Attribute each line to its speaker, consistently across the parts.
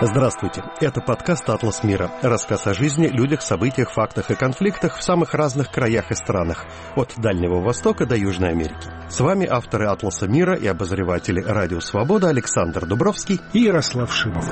Speaker 1: Здравствуйте. Это подкаст «Атлас мира». Рассказ о жизни, людях, событиях, фактах и конфликтах в самых разных краях и странах. От Дальнего Востока до Южной Америки. С вами авторы «Атласа мира» и обозреватели «Радио Свобода» Александр Дубровский
Speaker 2: и Ярослав Шимов.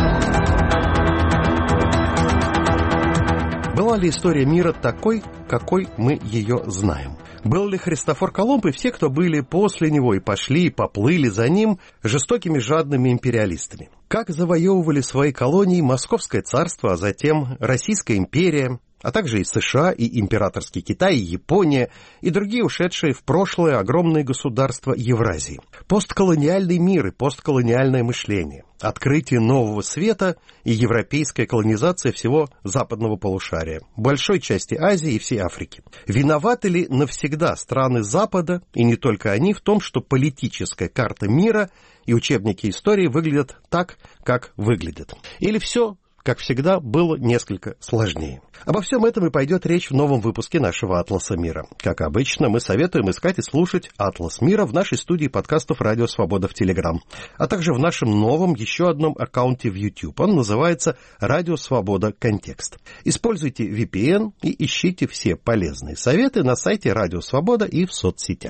Speaker 1: Была ли история мира такой, какой мы ее знаем? Был ли Христофор Колумб и все, кто были после него и пошли, и поплыли за ним, жестокими жадными империалистами? Как завоевывали свои колонии Московское царство, а затем Российская империя, а также и США, и императорский Китай, и Япония, и другие ушедшие в прошлое огромные государства Евразии. Постколониальный мир и постколониальное мышление, открытие нового света и европейская колонизация всего западного полушария, большой части Азии и всей Африки. Виноваты ли навсегда страны Запада, и не только они, в том, что политическая карта мира и учебники истории выглядят так, как выглядят? Или все, как всегда, было несколько сложнее? Обо всем этом и пойдет речь в новом выпуске нашего «Атласа мира». Как обычно, мы советуем искать и слушать «Атлас мира» в нашей студии подкастов «Радио Свобода» в Телеграм, а также в нашем новом еще одном аккаунте в YouTube. Он называется «Радио Свобода. Контекст». Используйте VPN и ищите все полезные советы на сайте «Радио Свобода» и в соцсетях.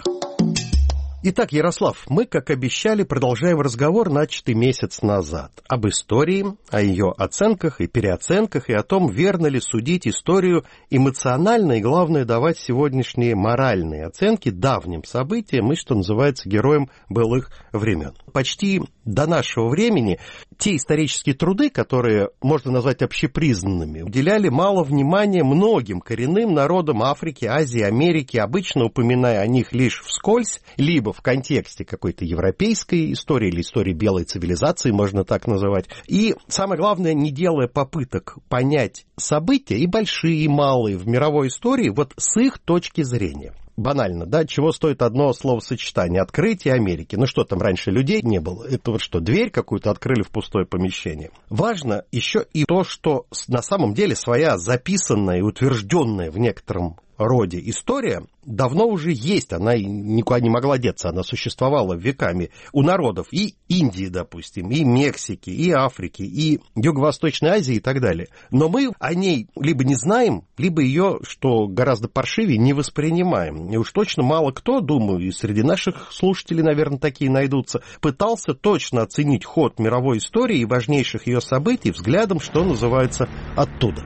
Speaker 1: Итак, Ярослав, мы, как обещали, продолжаем разговор, начатый месяц назад, об истории, о ее оценках и переоценках, и о том, верно ли судить историю эмоционально, и, главное, давать сегодняшние моральные оценки давним событиям и, что называется, героям былых времен. Почти до нашего времени те исторические труды, которые можно назвать общепризнанными, уделяли мало внимания многим коренным народам Африки, Азии, Америки, обычно упоминая о них лишь вскользь, либо в контексте какой-то европейской истории или истории белой цивилизации, можно так называть. И, самое главное, не делая попыток понять события, и большие, и малые в мировой истории, вот с их точки зрения. Банально, да, чего стоит одно словосочетание: открытие Америки. Ну что там, раньше людей не было? Это вот что, дверь какую-то открыли в пустое помещение? Важно еще и то, что на самом деле своя записанная и утвержденная в некотором роде история давно уже есть, она никуда не могла деться, она существовала веками у народов и Индии, допустим, и Мексики, и Африки, и Юго-Восточной Азии и так далее. Но мы о ней либо не знаем, либо ее, что гораздо паршивее, не воспринимаем. И уж точно мало кто, думаю, и среди наших слушателей, наверное, такие найдутся, пытался точно оценить ход мировой истории и важнейших ее событий взглядом, что называется, оттуда.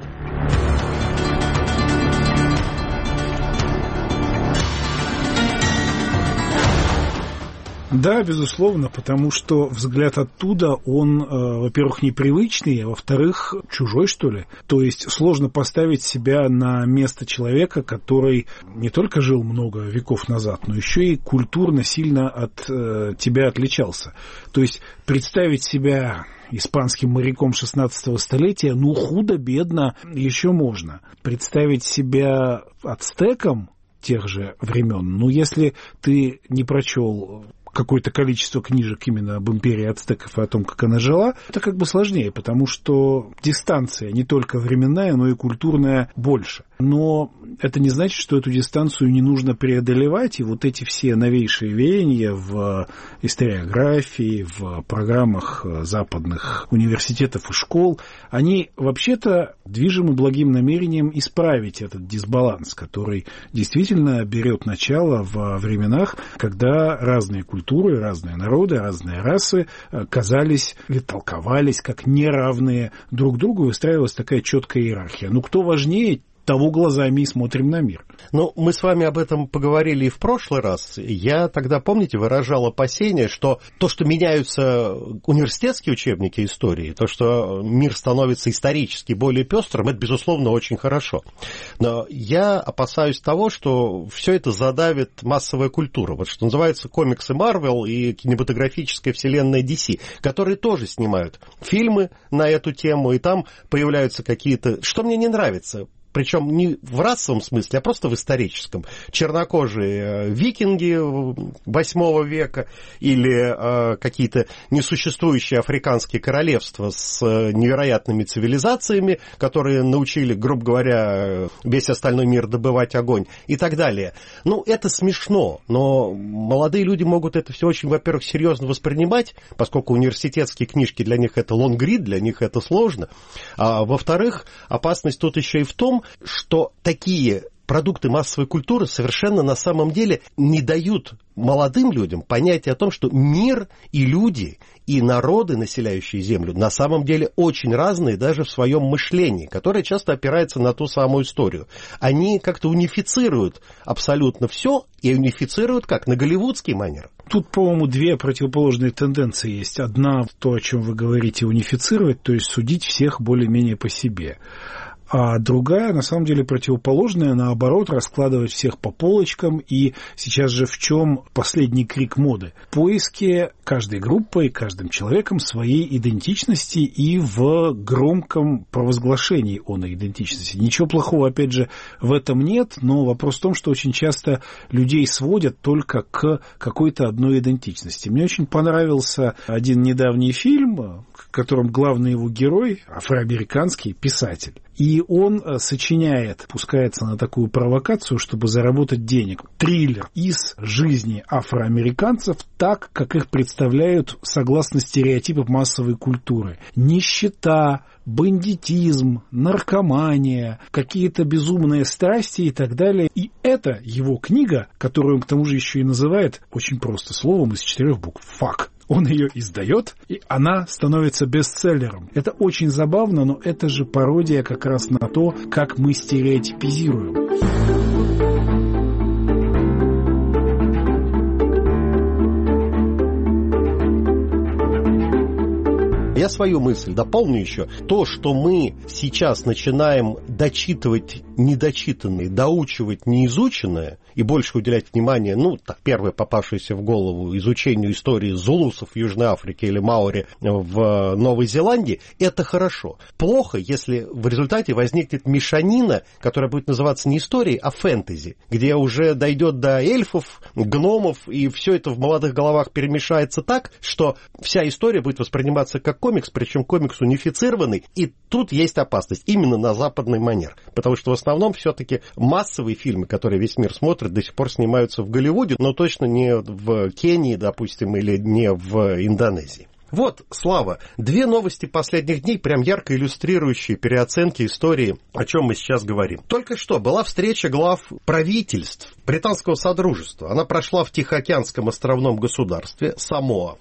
Speaker 2: Да, безусловно, потому что взгляд оттуда, он, во-первых, непривычный, а во-вторых, чужой, что ли. То есть сложно поставить себя на место человека, который не только жил много веков назад, но еще и культурно сильно от тебя отличался. То есть представить себя испанским моряком 16-го столетия, ну, худо-бедно еще можно. Представить себя ацтеком тех же времен, ну, если ты не прочел какое-то количество книжек именно об империи ацтеков и о том, как она жила, это как бы сложнее, потому что дистанция не только временная, но и культурная больше. Но это не значит, что эту дистанцию не нужно преодолевать, и вот эти все новейшие веяния в историографии, в программах западных университетов и школ, они вообще-то движимы благим намерением исправить этот дисбаланс, который действительно берет начало во временах, когда разные культуры, разные народы, разные расы казались или толковались как неравные друг другу, и выстраивалась такая четкая иерархия. Ну, кто важнее, того глазами и смотрим на мир.
Speaker 1: Ну, мы с вами об этом поговорили и в прошлый раз. Я тогда, помните, выражал опасение, что то, что меняются университетские учебники истории, то, что мир становится исторически более пестрым, это, безусловно, очень хорошо. Но я опасаюсь того, что все это задавит массовая культура. Вот что называется комиксы Marvel и кинематографическая вселенная DC, которые тоже снимают фильмы на эту тему, и там появляются какие-то... Что мне не нравится? причем не в расовом смысле, а просто в историческом. Чернокожие викинги 8 века или какие-то несуществующие африканские королевства с невероятными цивилизациями, которые научили, грубо говоря, весь остальной мир добывать огонь и так далее. Ну, это смешно, но молодые люди могут это все очень, во-первых, серьезно воспринимать, поскольку университетские книжки для них это лонгрид, для них это сложно. А во-вторых, опасность тут еще и в том, что такие продукты массовой культуры совершенно на самом деле не дают молодым людям понятие о том, что мир и люди, и народы, населяющие Землю, на самом деле очень разные даже в своем мышлении, которое часто опирается на ту самую историю. Они как-то унифицируют абсолютно все, и унифицируют как? На голливудский манер.
Speaker 2: Тут, по-моему, две противоположные тенденции есть. Одна, то, о чем вы говорите, унифицировать, то есть судить всех более-менее по себе. А другая, на самом деле, противоположная, наоборот, раскладывать всех по полочкам. И сейчас же в чем последний крик моды? В поиске каждой группой, каждым человеком своей идентичности и в громком провозглашении оной идентичности. Ничего плохого, опять же, в этом нет, но вопрос в том, что очень часто людей сводят только к какой-то одной идентичности. Мне очень понравился один недавний фильм, в котором главный его герой, афроамериканский писатель. И он сочиняет, пускается на такую провокацию, чтобы заработать денег. Триллер из жизни афроамериканцев так, как их представляют согласно стереотипам массовой культуры. Нищета, бандитизм, наркомания, какие-то безумные страсти и так далее. И это его книга, которую он к тому же еще и называет очень просто словом из 4 букв «фак». Он ее издает, и она становится бестселлером. Это очень забавно, но это же пародия как раз на то, как мы стереотипизируем.
Speaker 1: Я свою мысль дополню еще. То, что мы сейчас начинаем дочитывать недочитанное, доучивать неизученное и больше уделять внимание, первое попавшееся в голову, изучению истории зулусов в Южной Африке или маори в Новой Зеландии, это хорошо. Плохо, если в результате возникнет мешанина, которая будет называться не историей, а фэнтези, где уже дойдет до эльфов, гномов, и все это в молодых головах перемешается так, что вся история будет восприниматься как комикс, причем комикс унифицированный, и тут есть опасность именно на западный манер, потому что в основном все-таки массовые фильмы, которые весь мир смотрит, до сих пор снимаются в Голливуде, но точно не в Кении, допустим, или не в Индонезии. Вот, Слава, 2 новости последних дней, прям ярко иллюстрирующие переоценки истории, о чем мы сейчас говорим. Только что была встреча глав правительств Британского Содружества. Она прошла в Тихоокеанском островном государстве Самоа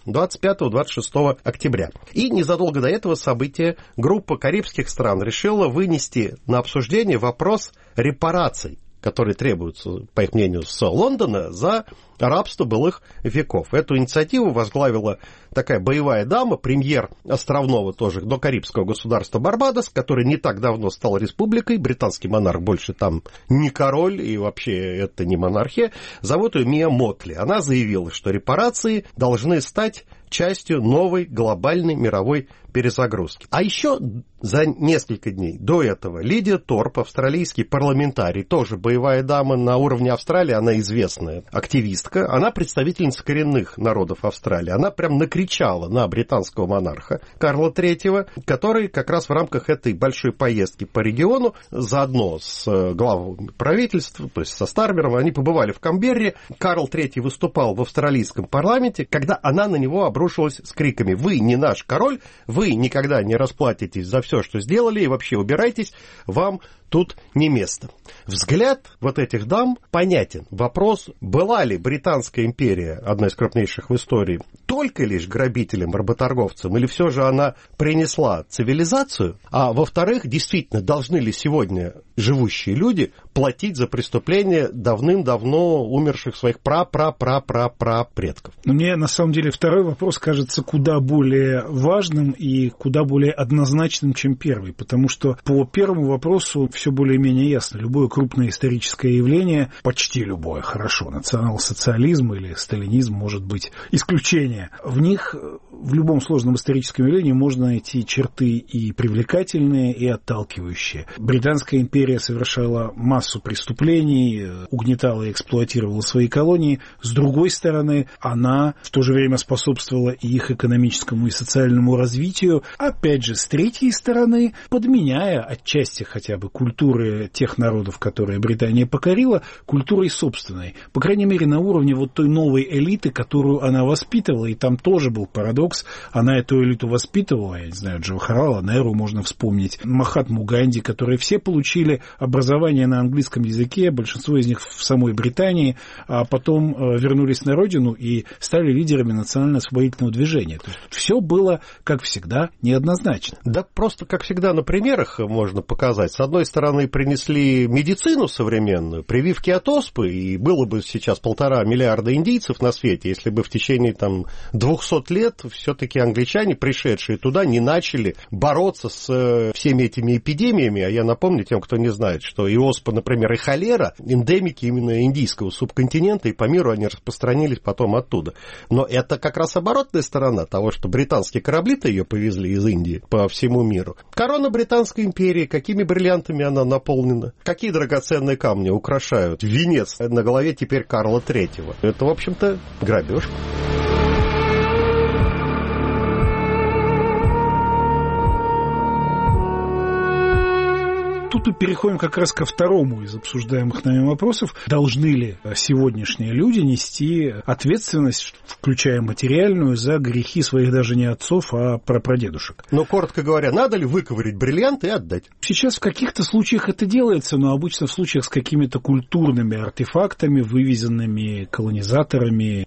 Speaker 1: 25-26 октября. И незадолго до этого события группа карибских стран решила вынести на обсуждение вопрос репараций, которые требуются, по их мнению, с Лондона за рабство былых веков. Эту инициативу возглавила такая боевая дама, премьер островного тоже докарибского государства Барбадос, который не так давно стал республикой. Британский монарх больше там не король, и вообще это не монархия. Зовут ее Мия Мотли. Она заявила, что репарации должны стать частью новой глобальной мировой перезагрузки. А еще за несколько дней до этого Лидия Торп, австралийский парламентарий, тоже боевая дама на уровне Австралии, она известная активистка, она представительница коренных народов Австралии. Она прям накричала на британского монарха Карла III, который как раз в рамках этой большой поездки по региону, заодно с главами правительства, то есть со Стармером, они побывали в Камберре. Карл III выступал в австралийском парламенте, когда она на него обрушилась с криками: «Вы не наш король, вы никогда не расплатитесь за все, что сделали, и вообще убирайтесь, вам тут не место». Взгляд вот этих дам понятен. Вопрос, была ли Британская империя, одна из крупнейших в истории, только лишь грабителем, работорговцем, или все же она принесла цивилизацию? А во-вторых, действительно, должны ли сегодня живущие люди платить за преступления давным-давно умерших своих предков?
Speaker 2: Мне, на самом деле, второй вопрос кажется куда более важным и куда более однозначным, чем первый, потому что по первому вопросу все более-менее ясно. Любое крупное историческое явление, почти любое, хорошо, национал-социализм или сталинизм может быть исключением, явления. В них в любом сложном историческом явлении можно найти черты и привлекательные, и отталкивающие. Британская империя совершала массу преступлений, угнетала и эксплуатировала свои колонии. С другой стороны, она в то же время способствовала и их экономическому и социальному развитию. Опять же, с третьей стороны, подменяя отчасти хотя бы культуры тех народов, которые Британия покорила, культурой собственной. По крайней мере, на уровне вот той новой элиты, которую она воспитывала. И там тоже был парадокс. Она эту элиту воспитывала, я не знаю, Джавахарлала Неру можно вспомнить, Махатму Ганди, которые все получили образование на английском языке, большинство из них в самой Британии, а потом вернулись на родину и стали лидерами национально-освободительного движения. То есть все было, как всегда, неоднозначно.
Speaker 1: Да просто, как всегда, на примерах можно показать. С одной стороны, принесли медицину современную, прививки от оспы, и было бы сейчас 1,5 миллиарда индийцев на свете, если бы в течение 200 лет все-таки англичане, пришедшие туда, не начали бороться с всеми этими эпидемиями. А я напомню тем, кто не знает, что и оспа, например, и холера, эндемики именно индийского субконтинента, и по миру они распространились потом оттуда. Но это как раз оборотная сторона того, что британские корабли-то ее повезли из Индии по всему миру. Корона Британской империи, какими бриллиантами она наполнена, какие драгоценные камни украшают венец на голове теперь Карла III. Это, в общем-то, грабеж.
Speaker 2: Тут мы переходим как раз ко второму из обсуждаемых нами вопросов. Должны ли сегодняшние люди нести ответственность, включая материальную, за грехи своих даже не отцов, а прапрадедушек?
Speaker 1: Но, коротко говоря, надо ли выковырять бриллианты и отдать?
Speaker 2: Сейчас в каких-то случаях это делается, но обычно в случаях с какими-то культурными артефактами, вывезенными колонизаторами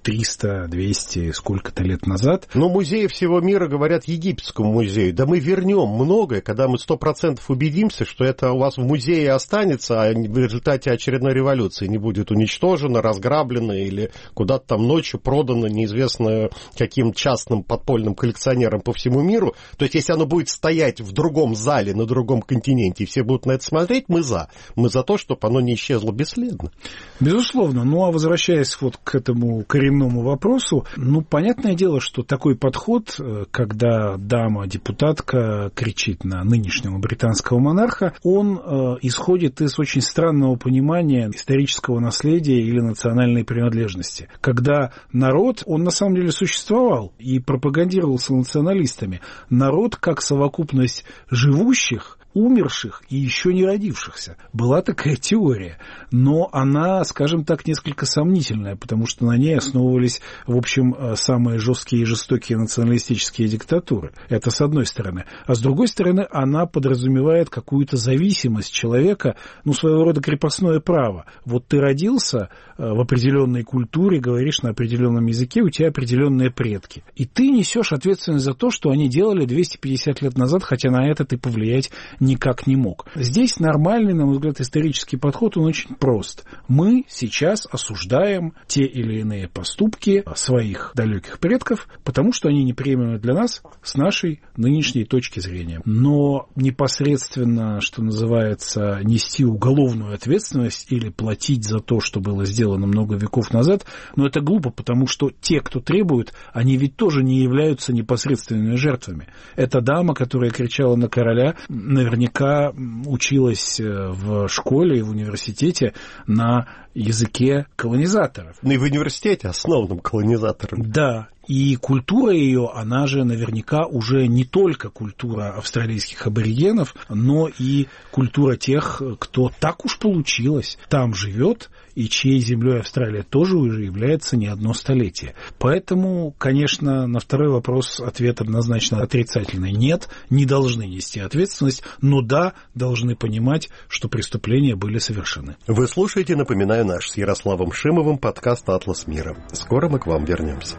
Speaker 2: 300-200 сколько-то лет назад.
Speaker 1: Но музеи всего мира говорят египетскому музею: да мы вернем многое, когда мы 100% убедимся, что это у вас в музее останется, а в результате очередной революции не будет уничтожено, разграблено или куда-то там ночью продано неизвестно каким частным подпольным коллекционерам по всему миру. То есть, если оно будет стоять в другом зале, на другом континенте, и все будут на это смотреть, мы за. Мы за то, чтобы оно не исчезло бесследно.
Speaker 2: Безусловно. Ну, а возвращаясь вот к этому коренному вопросу, понятное дело, что такой подход, когда дама-депутатка кричит на нынешнего британского монарха, он исходит из очень странного понимания исторического наследия или национальной принадлежности. Когда народ, он на самом деле существовал и пропагандировался националистами. Народ как совокупность живущих, умерших и еще не родившихся. Была такая теория, но она, скажем так, несколько сомнительная, потому что на ней основывались, в общем, самые жесткие и жестокие националистические диктатуры. Это с одной стороны. А с другой стороны, она подразумевает какую-то зависимость человека, своего рода крепостное право. Вот ты родился в определенной культуре, говоришь на определенном языке, у тебя определенные предки. И ты несешь ответственность за то, что они делали 250 лет назад, хотя на это ты повлиять никак не мог. Здесь нормальный, на мой взгляд, исторический подход, он очень прост. Мы сейчас осуждаем те или иные поступки своих далеких предков, потому что они неприемлемы для нас с нашей нынешней точки зрения. Но непосредственно, что называется, нести уголовную ответственность или платить за то, что было сделано много веков назад, это глупо, потому что те, кто требует, они ведь тоже не являются непосредственными жертвами. Эта дама, которая кричала на короля, наверняка училась в школе и в университете на языке колонизаторов.
Speaker 1: И в университете основным колонизатором.
Speaker 2: Да. И культура ее, она же наверняка уже не только культура австралийских аборигенов, но и культура тех, кто так уж получилось, там живет, и чьей землей Австралия тоже уже является не одно столетие. Поэтому, конечно, на второй вопрос ответ однозначно отрицательный. Нет, не должны нести ответственность, но да, должны понимать, что преступления были совершены.
Speaker 1: Вы слушаете, напоминаю, наш с Ярославом Шимовым подкаст «Атлас мира». Скоро мы к вам вернемся.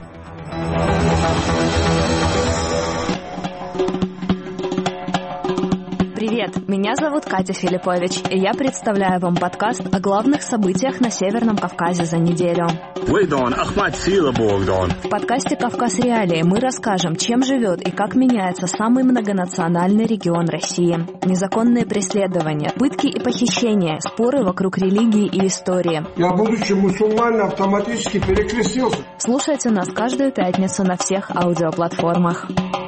Speaker 3: Привет, Меня зовут Катя Филиппович, и я представляю вам подкаст о главных событиях на Северном Кавказе за неделю. В подкасте «Кавказ Реалии» мы расскажем, чем живет и как меняется самый многонациональный регион России. Незаконные преследования, пытки и похищения, споры вокруг религии и истории.
Speaker 4: Я, будучи мусульманином, автоматически перекрестился.
Speaker 3: Слушайте нас каждую пятницу на всех аудиоплатформах.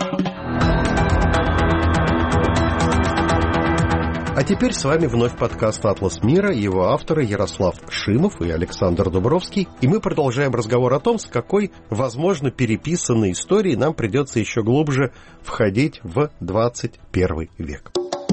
Speaker 1: А теперь с вами вновь подкаст «Атлас мира», его авторы Ярослав Шимов и Александр Дубровский. И мы продолжаем разговор о том, с какой, возможно, переписанной историей нам придется еще глубже входить в 21 век.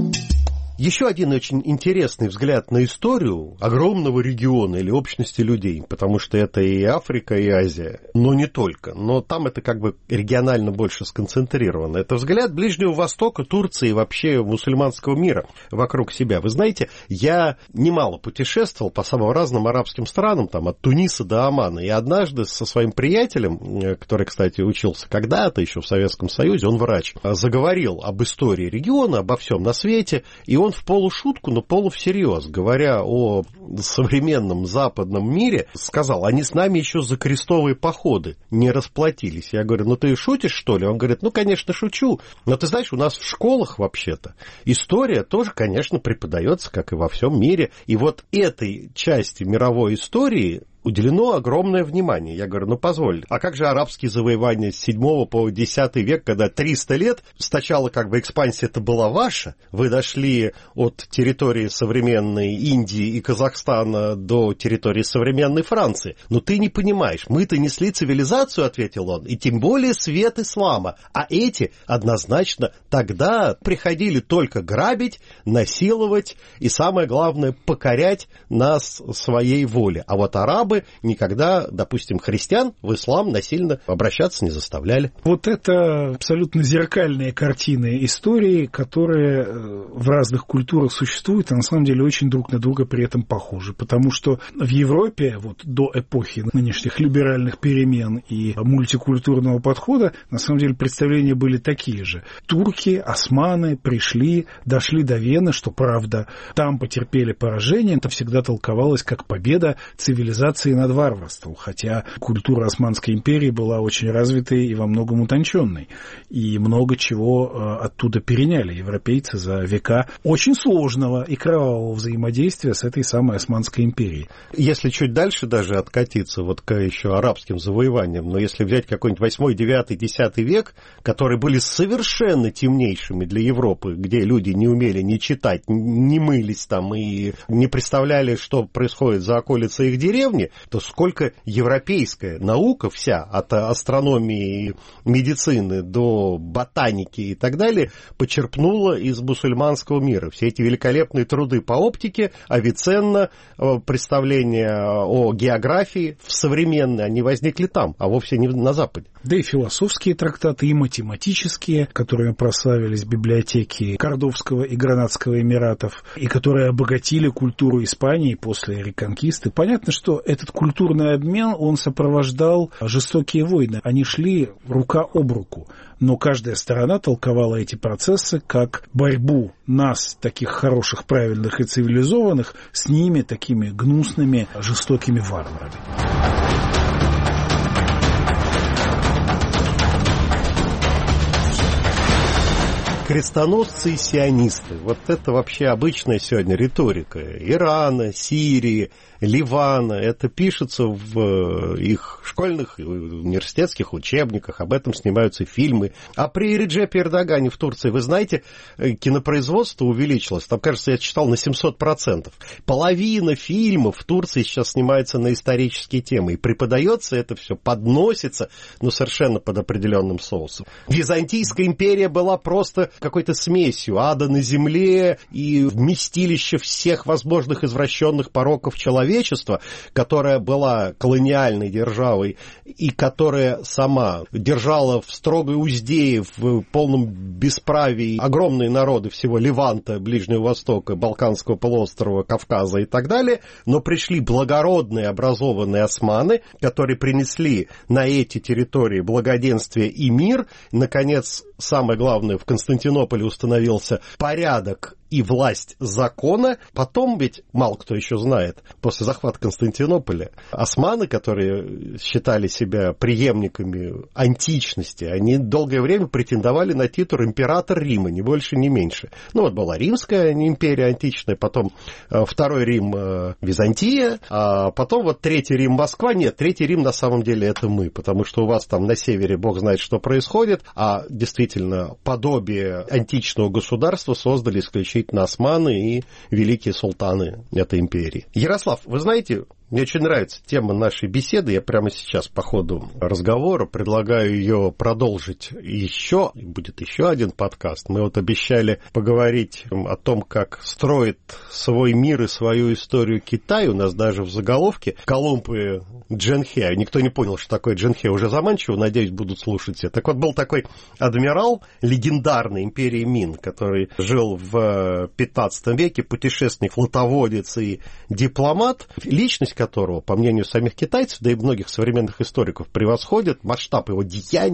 Speaker 1: Еще один очень интересный взгляд на историю огромного региона или общности людей, потому что это и Африка, и Азия, но не только. Но там это как бы регионально больше сконцентрировано. Это взгляд Ближнего Востока, Турции и вообще мусульманского мира вокруг себя. Вы знаете, я немало путешествовал по самым разным арабским странам, там, от Туниса до Омана, и однажды со своим приятелем, который, кстати, учился когда-то еще в Советском Союзе, он врач, заговорил об истории региона, обо всем на свете, и он в полушутку, но полувсерьез, говоря о современном западном мире, сказал, они с нами еще за крестовые походы не расплатились. Я говорю, ну ты шутишь, что ли? Он говорит, ну, конечно, шучу, но ты знаешь, у нас в школах вообще-то история тоже, конечно, преподается, как и во всем мире, и вот этой части мировой истории уделено огромное внимание. Я говорю, ну позволь, а как же арабские завоевания с 7 по 10 век, когда 300 лет, сначала как бы экспансия-то была ваша, вы дошли от территории современной Индии и Казахстана до территории современной Франции. Но ты не понимаешь, мы-то несли цивилизацию, ответил он, и тем более свет ислама, а эти однозначно тогда приходили только грабить, насиловать и, самое главное, покорять нас своей воле. А вот арабы никогда, допустим, христиан в ислам насильно обращаться не заставляли.
Speaker 2: Вот это абсолютно зеркальные картины истории, которые в разных культурах существуют, а на самом деле очень друг на друга при этом похожи. Потому что в Европе вот до эпохи нынешних либеральных перемен и мультикультурного подхода на самом деле представления были такие же. Турки, османы пришли, дошли до Вены, что правда, там потерпели поражение, это всегда толковалось как победа цивилизации над варварством, хотя культура Османской империи была очень развитой и во многом утонченной, и много чего оттуда переняли европейцы за века очень сложного и кровавого взаимодействия с этой самой Османской империей.
Speaker 1: Если чуть дальше даже откатиться вот к еще арабским завоеваниям, но если взять какой-нибудь 8, 9, 10 век, которые были совершенно темнейшими для Европы, где люди не умели ни читать, не мылись там и не представляли, что происходит за околицей их деревни, то сколько европейская наука вся, от астрономии, медицины до ботаники и так далее, почерпнула из мусульманского мира. Все эти великолепные труды по оптике, Авиценна, представления о географии в современной, они возникли там, а вовсе не на Западе.
Speaker 2: Да и философские трактаты, и математические, которыми прославились библиотеки Кордовского и Гранадского эмиратов, и которые обогатили культуру Испании после реконкисты. Понятно, что этот культурный обмен, он сопровождал жестокие войны. Они шли рука об руку. Но каждая сторона толковала эти процессы как борьбу нас, таких хороших, правильных и цивилизованных, с ними, такими гнусными, жестокими варварами.
Speaker 1: Крестоносцы и сионисты. Вот это вообще обычная сегодня риторика. Ирана, Сирии, Ливана. Это пишется в их школьных и университетских учебниках. Об этом снимаются фильмы. А при Реджепе Эрдогане в Турции, вы знаете, кинопроизводство увеличилось. Там, кажется, я читал на 700%. Половина фильмов в Турции сейчас снимается на исторические темы. И преподается это все, подносится, но совершенно под определенным соусом. Византийская империя была просто какой-то смесью ада на земле и вместилище всех возможных извращенных пороков человечества, которая была колониальной державой и которая сама держала в строгой узде, в полном бесправии огромные народы всего Леванта, Ближнего Востока, Балканского полуострова, Кавказа и так далее, но пришли благородные образованные османы, которые принесли на эти территории благоденствие и мир. Наконец, самое главное, в Константинополе установился порядок и власть закона. Потом ведь, мало кто еще знает, после захвата Константинополя, османы, которые считали себя преемниками античности, они долгое время претендовали на титул император Рима, ни больше, ни меньше. Ну, вот была Римская империя античная, потом Второй Рим Византия, а потом вот Третий Рим Москва. Нет, Третий Рим на самом деле это мы, потому что у вас там на севере бог знает, что происходит, а действительно подобие античного государства создали исключительно османы и великие султаны этой империи. Ярослав, вы знаете, мне очень нравится тема нашей беседы. Я прямо сейчас по ходу разговора предлагаю ее продолжить еще. Будет еще один подкаст. Мы вот обещали поговорить о том, как строит свой мир и свою историю Китай. У нас даже в заголовке Колумб и Джанхэ. Никто не понял, что такое Джанхэ. Уже заманчиво, надеюсь, будут слушать все. Так вот, был такой адмирал легендарной империи Мин, который жил в 15 веке, путешественник, флотоводец и дипломат. Личность которого, по мнению самих китайцев, да и многих современных историков, превосходит масштаб его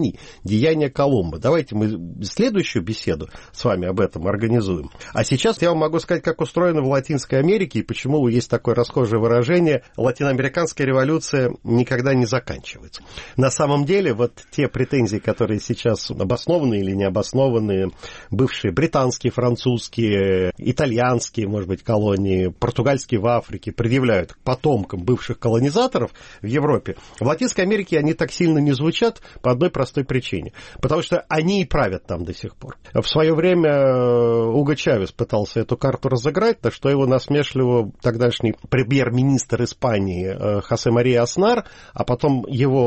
Speaker 1: деяния Колумба. Давайте мы следующую беседу с вами об этом организуем. А сейчас я вам могу сказать, как устроено в Латинской Америке и почему есть такое расхожее выражение «латиноамериканская революция никогда не заканчивается». На самом деле, вот те претензии, которые сейчас обоснованные или необоснованные, бывшие британские, французские, итальянские, может быть, колонии, португальские в Африке, предъявляют к потомкам бывших колонизаторов в Европе, в Латинской Америке они так сильно не звучат по одной простой причине. Потому что они и правят там до сих пор. В свое время Уго Чавес пытался эту карту разыграть, на что его насмешливо тогдашний премьер-министр Испании Хосе Мария Аснар, а потом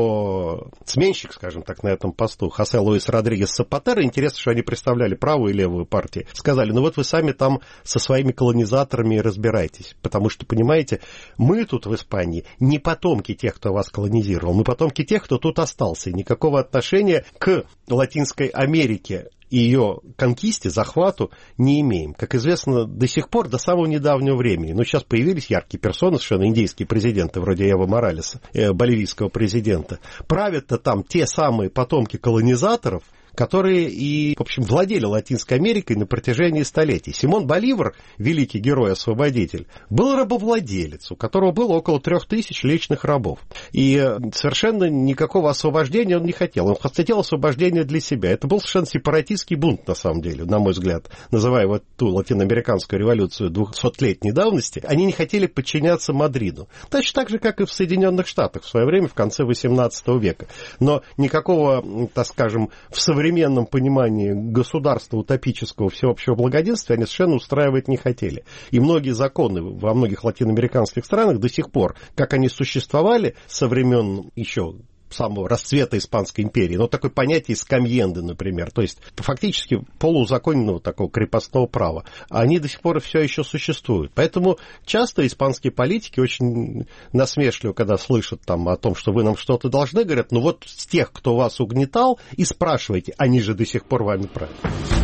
Speaker 1: его сменщик, скажем так, на этом посту, Хосе Луис Родригес Сапатеро, интересно, что они представляли правую и левую партии, сказали, ну вот вы сами там со своими колонизаторами разбирайтесь, потому что, понимаете, мы тут в Испании не потомки тех, кто вас колонизировал, мы потомки тех, кто тут остался. И никакого отношения к Латинской Америке и ее конкисте, захвату не имеем. Как известно, до сих пор, до самого недавнего времени. Но сейчас появились яркие персоны, совершенно индейские президенты, вроде Эво Моралеса, боливийского президента. Правят-то там те самые потомки колонизаторов, которые и, в общем, владели Латинской Америкой на протяжении столетий. Симон Боливар, великий герой-освободитель, был рабовладелец, у которого было около 3000 личных рабов. И совершенно никакого освобождения он не хотел. Он хотел освобождения для себя. Это был совершенно сепаратистский бунт, на самом деле, на мой взгляд, называя вот ту латиноамериканскую революцию 200-летней давности. Они не хотели подчиняться Мадриду. Точно так же, как и в Соединенных Штатах в свое время, в конце XVIII века. Но никакого, так скажем, в современном понимании государства утопического всеобщего благоденствия они совершенно устраивать не хотели. И многие законы во многих латиноамериканских странах до сих пор, как они существовали со времен еще самого расцвета Испанской империи, но такое понятие скамьенды, например, то есть фактически полуузаконенного такого крепостного права, они до сих пор все еще существуют. Поэтому часто испанские политики очень насмешливо, когда слышат там о том, что вы нам что-то должны, говорят, ну вот с тех, кто вас угнетал, и спрашивайте, они же до сих пор вами правят.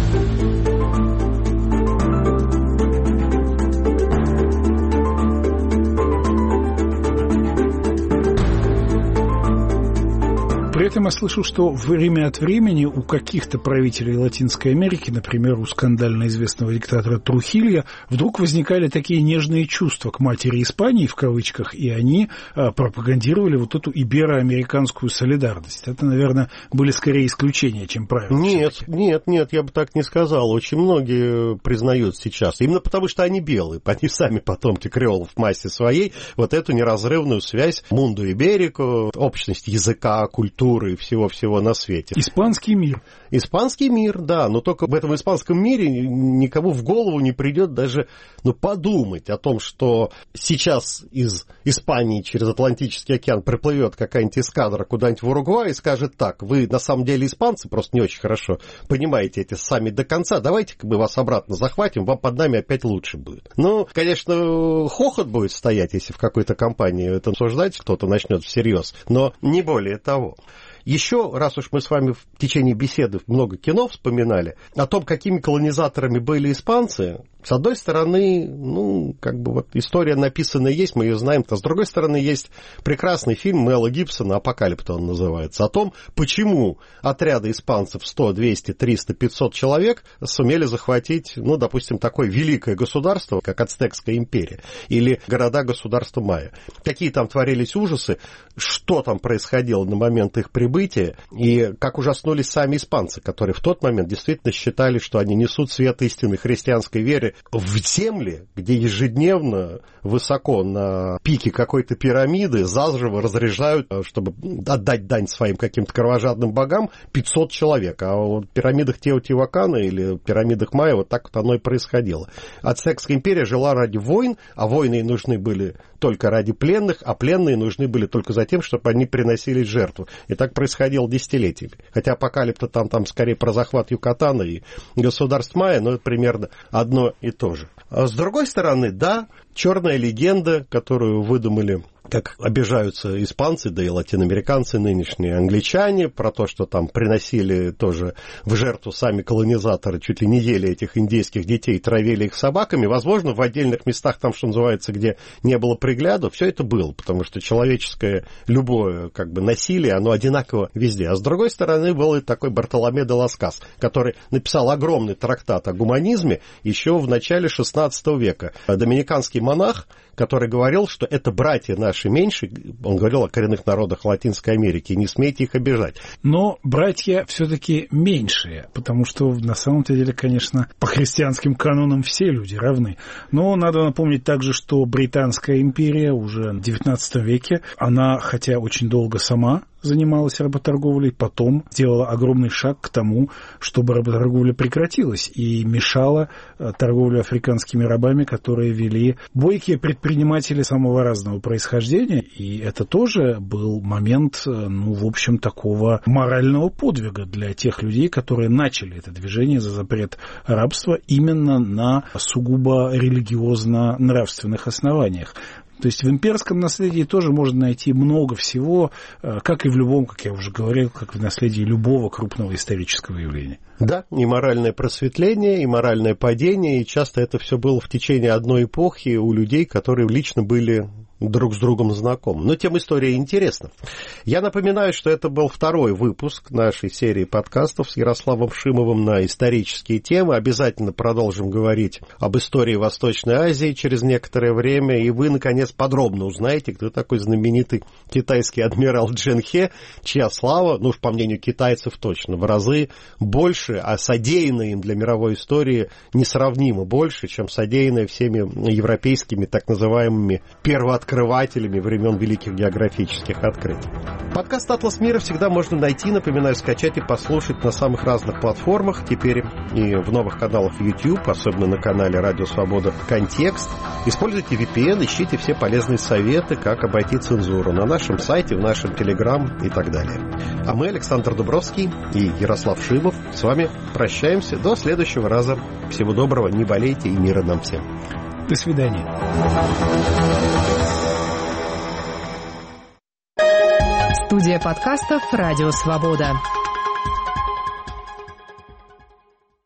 Speaker 2: При этом я слышу, что время от времени у каких-то правителей Латинской Америки, например, у скандально известного диктатора Трухильо, вдруг возникали такие нежные чувства к матери Испании, в кавычках, и они пропагандировали вот эту ибероамериканскую солидарность. Это, наверное, были скорее исключения, чем правила.
Speaker 1: Нет, я бы так не сказал. Очень многие признают сейчас, именно потому что они белые, они сами потомки креолов в массе своей, вот эту неразрывную связь мунду иберико, общность языка, культуры, и всего-всего на свете.
Speaker 2: Испанский мир.
Speaker 1: Испанский мир, да, но только в этом испанском мире никому в голову не придет даже подумать о том, что сейчас из Испании через Атлантический океан приплывет какая-нибудь эскадра куда-нибудь в Уругвай и скажет так, вы на самом деле испанцы, просто не очень хорошо понимаете эти сами до конца, давайте-ка мы вас обратно захватим, вам под нами опять лучше будет. Ну, конечно, хохот будет стоять, если в какой-то компании это обсуждать кто-то начнет всерьез, но не более того. Еще, раз уж мы с вами в течение беседы много кино вспоминали, о том, какими колонизаторами были испанцы, С одной стороны, вот история написанная есть, мы ее знаем, а с другой стороны, есть прекрасный фильм Мела Гибсона «Апокалипто» он называется, о том, почему отряды испанцев 100, 200, 300, 500 человек сумели захватить, допустим, такое великое государство, как Ацтекская империя, или города-государства майя. Какие там творились ужасы, что там происходило на момент их прибытия, и как ужаснулись сами испанцы, которые в тот момент действительно считали, что они несут свет истины христианской веры в земле, где ежедневно высоко на пике какой-то пирамиды заживо разряжают, чтобы отдать дань своим каким-то кровожадным богам, 500 человек. А в пирамидах Теотиуакана или пирамидах майя вот так вот оно и происходило. Ацтекская империя жила ради войн, а войны нужны были только ради пленных, а пленные нужны были только за тем, чтобы они приносили жертву. И так происходило десятилетиями. Хотя Апокалипто там скорее про захват Юкатана и государств майя, но это примерно одно и то же. А с другой стороны, да, черная легенда, которую выдумали, как обижаются испанцы, да и латиноамериканцы нынешние, англичане, про то, что там приносили тоже в жертву сами колонизаторы, чуть ли не ели этих индейских детей, травили их собаками. Возможно, в отдельных местах, там, что называется, где не было пригляду, все это было, потому что человеческое любое насилие, оно одинаково везде. А с другой стороны, был и такой Бартоломе де лас Касас, который написал огромный трактат о гуманизме еще в начале XVI века. Доминиканский монах, который говорил, что это братья наши меньше, он говорил о коренных народах Латинской Америки, не смейте их обижать.
Speaker 2: Но братья все-таки меньшие, потому что на самом-то деле, конечно, по христианским канонам все люди равны. Но надо напомнить также, что Британская империя уже в XIX веке, она, хотя очень долго сама занималась работорговлей, потом сделала огромный шаг к тому, чтобы работорговля прекратилась и мешала торговле африканскими рабами, которые вели бойкие предприниматели самого разного происхождения. И это тоже был момент, в общем, такого морального подвига для тех людей, которые начали это движение за запрет рабства именно на сугубо религиозно-нравственных основаниях. То есть в имперском наследии тоже можно найти много всего, как и в любом, как я уже говорил, как в наследии любого крупного исторического явления.
Speaker 1: Да, и моральное просветление, и моральное падение, и часто это все было в течение одной эпохи у людей, которые лично были друг с другом знакомы. Но тем история интересна. Я напоминаю, что это был второй выпуск нашей серии подкастов с Ярославом Шимовым на исторические темы. Обязательно продолжим говорить об истории Восточной Азии через некоторое время, и вы, наконец, подробно узнаете, кто такой знаменитый китайский адмирал Джен Хе, чья слава, уж по мнению китайцев точно, в разы больше, а содеянное им для мировой истории несравнимо больше, чем содеянное всеми европейскими так называемыми первооткрывателями времен великих географических открытий. Подкаст «Атлас мира» всегда можно найти, напоминаю, скачать и послушать на самых разных платформах, теперь и в новых каналах YouTube, особенно на канале «Радио Свобода. Контекст». Используйте VPN, ищите все полезные советы, как обойти цензуру на нашем сайте, в нашем Telegram и так далее. А мы, Александр Дубровский и Ярослав Шимов, с вами прощаемся. До следующего раза. Всего доброго, не болейте и мира нам всем.
Speaker 2: До свидания.
Speaker 5: Студия подкастов «Радио Свобода».